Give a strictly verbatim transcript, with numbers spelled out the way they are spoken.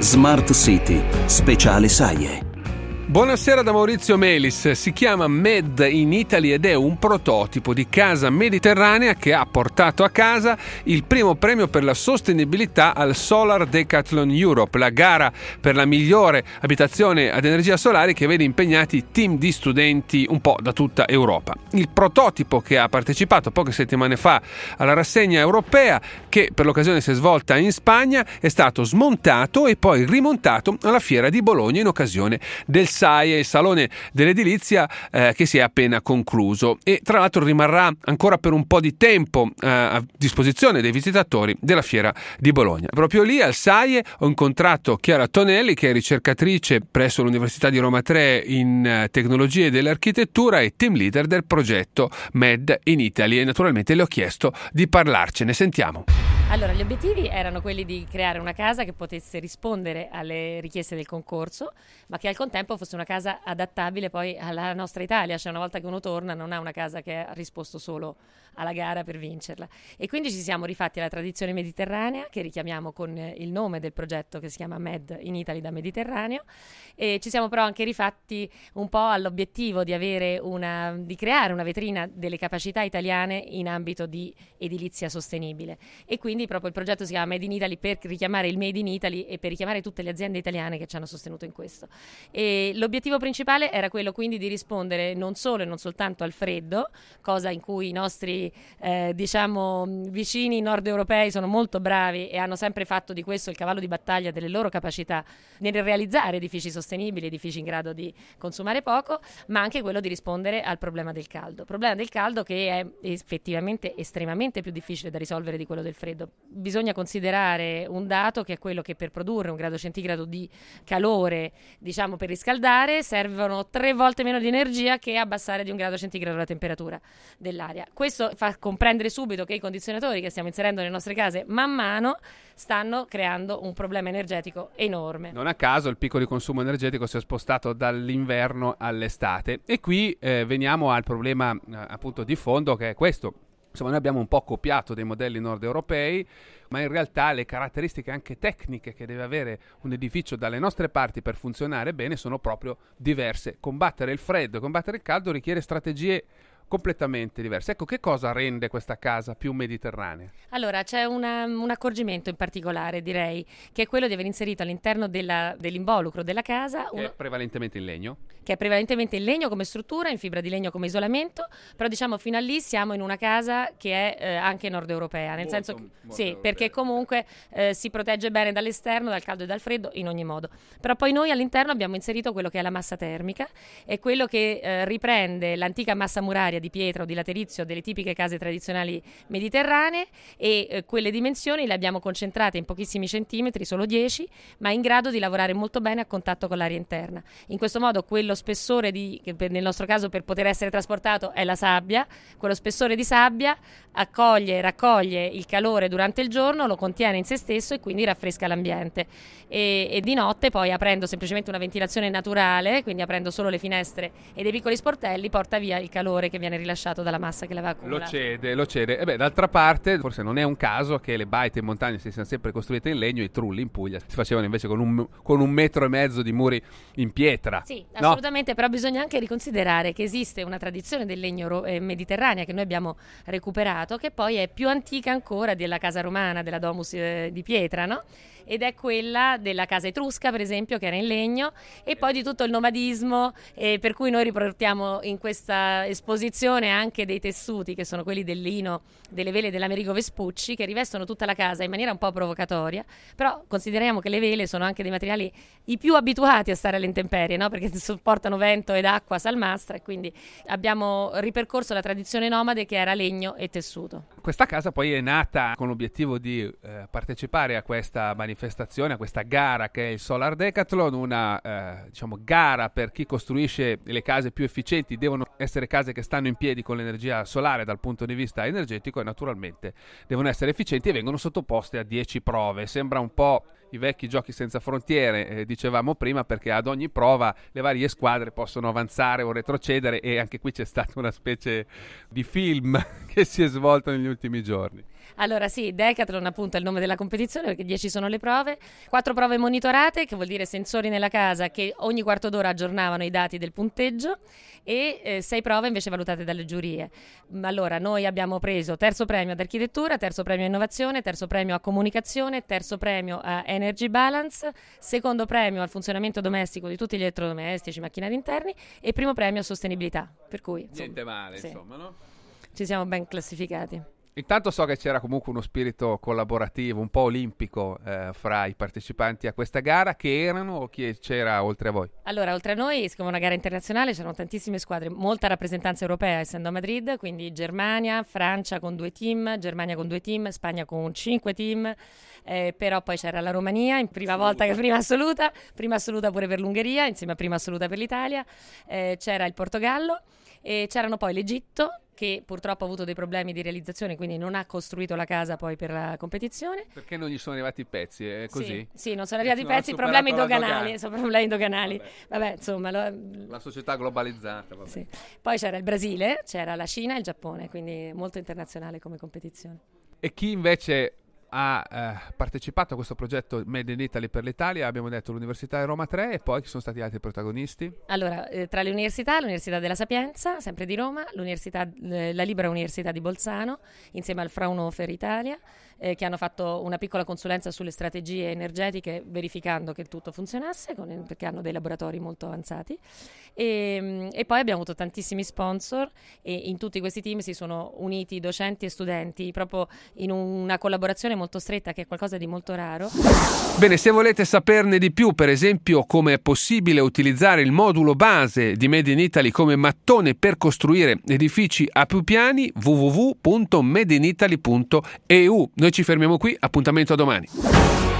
Smart City, speciale Saie. Buonasera da Maurizio Melis. Si chiama Made in Italy ed è un prototipo di casa mediterranea che ha portato a casa il primo premio per la sostenibilità al Solar Decathlon Europe, la gara per la migliore abitazione ad energia solare che vede impegnati team di studenti un po' da tutta Europa. Il prototipo, che ha partecipato poche settimane fa alla rassegna europea, che per l'occasione si è svolta in Spagna, è stato smontato e poi rimontato alla Fiera di Bologna in occasione del SAIE, il Salone dell'Edilizia, eh, che si è appena concluso, e tra l'altro rimarrà ancora per un po' di tempo eh, a disposizione dei visitatori della Fiera di Bologna. Proprio lì al SAIE ho incontrato Chiara Tonelli, che è ricercatrice presso l'Università di Roma tre in eh, tecnologie dell'architettura e team leader del progetto Made in Italy, e naturalmente le ho chiesto di parlarcene. Sentiamo. Allora, gli obiettivi erano quelli di creare una casa che potesse rispondere alle richieste del concorso, ma che al contempo fosse una casa adattabile poi alla nostra Italia, cioè una volta che uno torna non ha una casa che ha risposto solo alla gara per vincerla. E quindi ci siamo rifatti alla tradizione mediterranea, che richiamiamo con il nome del progetto, che si chiama Made in Italy da Mediterraneo, e ci siamo però anche rifatti un po' all'obiettivo di avere una, di creare una vetrina delle capacità italiane in ambito di edilizia sostenibile. E quindi proprio il progetto si chiama Made in Italy per richiamare il Made in Italy e per richiamare tutte le aziende italiane che ci hanno sostenuto in questo. E l'obiettivo principale era quello quindi di rispondere non solo e non soltanto al freddo, cosa in cui i nostri eh, diciamo vicini nord europei sono molto bravi e hanno sempre fatto di questo il cavallo di battaglia delle loro capacità nel realizzare edifici sostenibili, edifici in grado di consumare poco, ma anche quello di rispondere al problema del caldo. Problema del caldo che è effettivamente estremamente più difficile da risolvere di quello del freddo. Bisogna considerare un dato, che è quello che per produrre un grado centigrado di calore, diciamo per riscaldare, servono tre volte meno di energia che abbassare di un grado centigrado la temperatura dell'aria. Questo fa comprendere subito che i condizionatori che stiamo inserendo nelle nostre case man mano stanno creando un problema energetico enorme. Non a caso il picco di consumo energetico si è spostato dall'inverno all'estate, e qui eh, veniamo al problema eh, appunto di fondo, che è questo. Insomma, noi abbiamo un po' copiato dei modelli nord europei, ma in realtà le caratteristiche anche tecniche che deve avere un edificio dalle nostre parti per funzionare bene sono proprio diverse. Combattere il freddo e combattere il caldo richiede strategie completamente diverse. Ecco, che cosa rende questa casa più mediterranea? Allora, c'è una, un accorgimento in particolare, direi, che è quello di aver inserito all'interno della, dell'involucro della casa Che uno, è prevalentemente in legno? Che è prevalentemente in legno come struttura, in fibra di legno come isolamento, però diciamo fino a lì siamo in una casa che è eh, anche nord europea, nel Molto, senso che, molto sì, europea. perché comunque eh, si protegge bene dall'esterno, dal caldo e dal freddo in ogni modo. Però poi noi all'interno abbiamo inserito quello che è la massa termica, è quello che eh, riprende l'antica massa muraria di pietra o di laterizio delle tipiche case tradizionali mediterranee, e eh, quelle dimensioni le abbiamo concentrate in pochissimi centimetri, solo dieci, ma in grado di lavorare molto bene a contatto con l'aria interna. In questo modo quello spessore di, che per, nel nostro caso per poter essere trasportato è la sabbia, quello spessore di sabbia accoglie e raccoglie il calore durante il giorno, lo contiene in se stesso e quindi raffresca l'ambiente, e, e di notte poi, aprendo semplicemente una ventilazione naturale, quindi aprendo solo le finestre e dei piccoli sportelli, porta via il calore che viene rilasciato dalla massa che l'aveva accumulata. Lo cede, lo cede. E beh, d'altra parte, forse non è un caso che le baite in montagna si siano sempre costruite in legno, i trulli in Puglia si facevano invece con un, con un metro e mezzo di muri in pietra. Sì, no? assolutamente, però bisogna anche riconsiderare che esiste una tradizione del legno ro- eh, mediterranea che noi abbiamo recuperato, che poi è più antica ancora della casa romana, della domus eh, di pietra, no? Ed è quella della casa etrusca, per esempio, che era in legno, e poi di tutto il nomadismo, eh, per cui noi riportiamo in questa esposizione anche dei tessuti che sono quelli del lino, delle vele dell'Americo Vespucci, che rivestono tutta la casa in maniera un po' provocatoria, però consideriamo che le vele sono anche dei materiali i più abituati a stare alle intemperie, no? Perché sopportano vento ed acqua salmastra, e quindi abbiamo ripercorso la tradizione nomade che era legno e tessuto. Questa casa poi è nata con l'obiettivo di eh, partecipare a questa manifestazione, a questa gara che è il Solar Decathlon, una eh, diciamo gara per chi costruisce le case più efficienti. Devono essere case che stanno in piedi con l'energia solare dal punto di vista energetico, e naturalmente devono essere efficienti e vengono sottoposte a dieci prove. Sembra un po' i vecchi giochi senza frontiere, eh, dicevamo prima, perché ad ogni prova le varie squadre possono avanzare o retrocedere, e anche qui c'è stata una specie di film che si è svolto negli ultimi giorni. Allora sì, Decathlon appunto è il nome della competizione perché dieci sono le prove, quattro prove monitorate, che vuol dire sensori nella casa che ogni quarto d'ora aggiornavano i dati del punteggio, e eh, sei prove invece valutate dalle giurie. Allora noi abbiamo preso terzo premio ad architettura, terzo premio a innovazione, terzo premio a comunicazione, terzo premio a energy balance, secondo premio al funzionamento domestico di tutti gli elettrodomestici, macchinari interni, e primo premio a sostenibilità, per cui insomma, niente male, sì, insomma, no? Ci siamo ben classificati. Intanto so che c'era comunque uno spirito collaborativo, un po' olimpico, eh, fra i partecipanti a questa gara. Che erano o chi c'era oltre a voi? Allora, oltre a noi, siccome è una gara internazionale, c'erano tantissime squadre, molta rappresentanza europea essendo a Madrid, quindi Germania, Francia con due team, Germania con due team, Spagna con cinque team, eh, però poi c'era la Romania, in prima volta che prima assoluta, prima assoluta pure per l'Ungheria, insieme a prima assoluta per l'Italia, eh, c'era il Portogallo e c'erano poi l'Egitto, che purtroppo ha avuto dei problemi di realizzazione, quindi non ha costruito la casa poi per la competizione. Perché non gli sono arrivati i pezzi, è così? Sì, sì, non sono arrivati i Non ha pezzi, problemi superato la doganali, dogana. sono problemi doganali. Vabbè. Vabbè, insomma, lo- La società globalizzata, vabbè. sì. Poi c'era il Brasile, c'era la Cina e il Giappone, quindi molto internazionale come competizione. E chi invece ha eh, partecipato a questo progetto Made in Italy per l'Italia? Abbiamo detto l'Università di Roma tre, e poi chi sono stati altri protagonisti? Allora, eh, tra le università, l'Università della Sapienza, sempre di Roma, l'università, eh, la Libera Università di Bolzano, insieme al Fraunhofer Italia, eh, che hanno fatto una piccola consulenza sulle strategie energetiche, verificando che tutto funzionasse, con, perché hanno dei laboratori molto avanzati. E, e poi abbiamo avuto tantissimi sponsor, e in tutti questi team si sono uniti docenti e studenti proprio in una collaborazione molto stretta, che è qualcosa di molto raro. Bene, se volete saperne di più, per esempio come è possibile utilizzare il modulo base di Made in Italy come mattone per costruire edifici a più piani, w w w punto made in italy punto e u. Noi ci fermiamo qui, appuntamento a domani.